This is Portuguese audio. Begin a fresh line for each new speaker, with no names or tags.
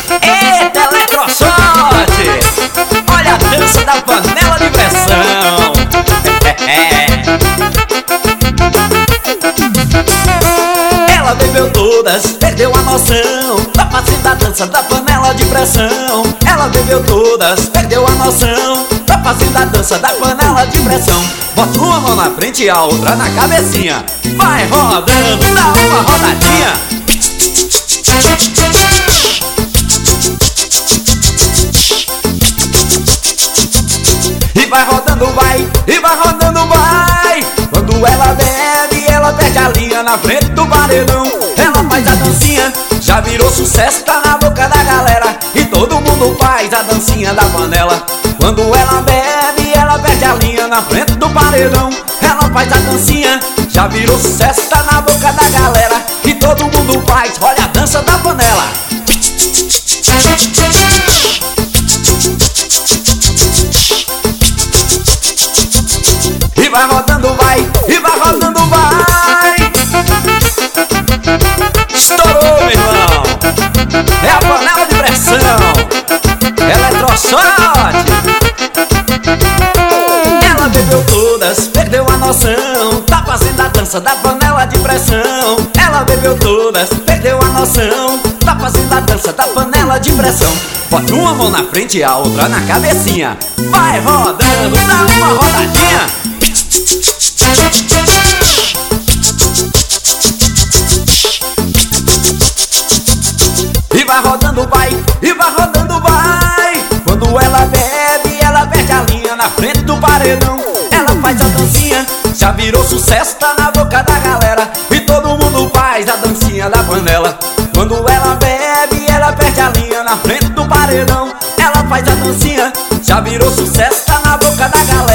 Eita, eletrochoque! Olha a dança da panela de pressão. Ela bebeu todas, perdeu a noção, tá fazendo a dança da panela de pressão. Ela bebeu todas, perdeu a noção, tá fazendo a dança da panela de pressão. Bota uma mão na frente e a outra na cabecinha, vai rodando, dá uma rodadinha. E vai rodando, vai, e vai rodando, vai. Quando ela bebe, ela perde a linha na frente do paredão. Ela faz a dancinha, já virou sucesso, tá na boca da galera. E todo mundo faz a dancinha da panela. Quando ela bebe, ela perde a linha na frente do paredão. Ela faz a dancinha, já virou sucesso, tá na boca da galera. E todo mundo faz, olha a dança da panela. E vai rodando, vai, e vai rodando, vai. Estourou, meu irmão. É a panela de pressão. Eletrochoque. Ela bebeu todas, perdeu a noção, tá fazendo a dança da panela de pressão. Ela bebeu todas, perdeu a noção, tá fazendo a dança da panela de pressão. Bota uma mão na frente e a outra na cabecinha, vai rodando, dá uma rodadinha. E vai rodando, vai, e vai rodando, vai. Quando ela bebe, ela perde a linha na frente do paredão. Ela faz a dancinha, já virou sucesso, tá na boca da galera. E todo mundo faz a dancinha da panela. Quando ela bebe, ela perde a linha na frente do paredão. Ela faz a dancinha, já virou sucesso, tá na boca da galera.